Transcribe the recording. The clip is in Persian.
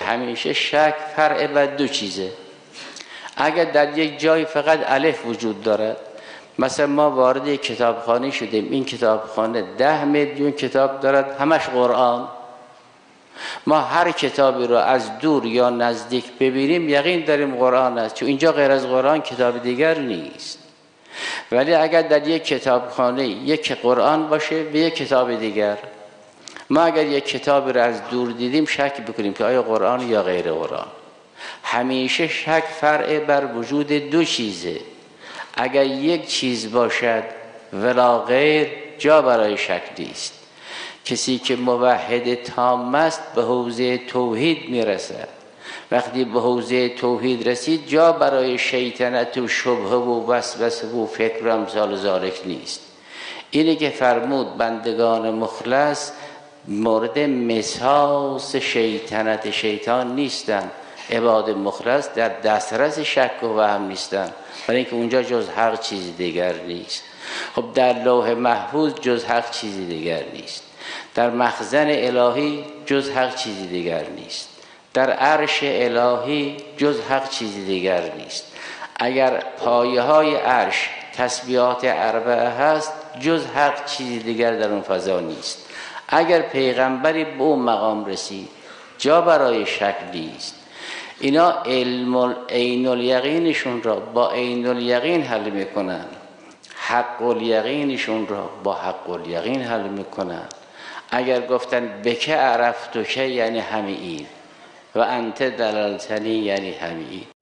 همیشه شک فرع بر دو چیزه. اگر در یک جای فقط الف وجود دارد، مثلا ما وارد یک کتابخانه شدیم، این کتابخانه 10 میلیون کتاب دارد، همش قرآن، ما هر کتابی رو از دور یا نزدیک ببینیم یقین داریم قرآن است، چون اینجا غیر از قرآن کتاب دیگر نیست. ولی اگر در یک کتابخانه یک قرآن باشه و یک کتاب دیگر، ما اگر یک کتابی رو از دور دیدیم شک بکنیم که آیا قرآن یا غیر قرآن. همیشه شک فرع بر وجود دو چیزه. اگر یک چیز باشد ولا غیر، جا برای شک نیست. کسی که موحد تام است به حوزه توحید میرسد. وقتی به حوزه توحید رسید جا برای شیطنت و شبهه و وسوسه و فکر و امثال ذالک نیست. اینه که فرمود بندگان مخلص مورد مساس شیطنت شیطان نیستن. عباد مخلص در دسترس شک و وهم نیستن، برای اینکه اونجا جز حق چیزی دیگر نیست. خب در لوح محفوظ جز حق چیزی دیگر نیست، در مخزن الهی جز حق چیزی دیگر نیست، در عرش الهی جز حق چیزی دیگر نیست. اگر پایه های عرش تسبیحات اربعه هست، جز حق چیزی دیگر در اون فضا نیست. اگر پیغمبری به اون مقام رسید جا برای شک نیست. اینا علم عین الیقینشون را با عین الیقین حل میکنن، حق الیقینشون را با حق الیقین حل میکنن. اگر گفتن بکه عرفتوکه یعنی همین، و انت دلالتنی یعنی همین.